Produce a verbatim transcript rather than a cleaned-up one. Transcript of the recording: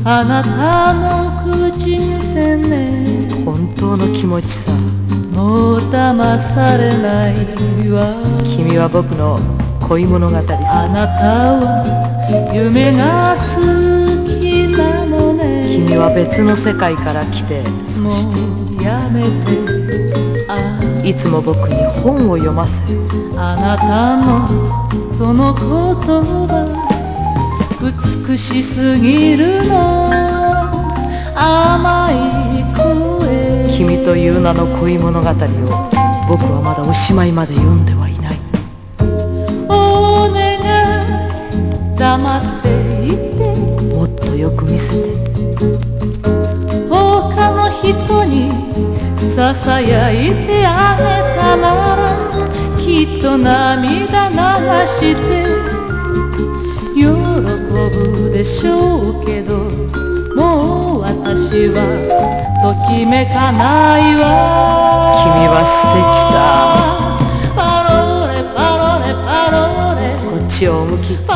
あなたの口癖ね、 本当の気持ちさ、 もう騙されないわ。 君は僕の恋物語さ。 あなたは夢が好きなのね。 君は別の世界から来て、 もうやめて。ああ、 いつも僕に本を読ませる。 あなたのその言葉美しすぎるの、甘い声。 君という名の恋物語を僕はまだおしまいまで読んではいない。 お願い黙っていて、 もっとよく見せて。 他の人にささやいてあげたなら、きっと涙流して喜ぶでしょうけど、もう私はときめかないわ。 君は素敵さ。 パロレパロレパロレ、 こっちを向き。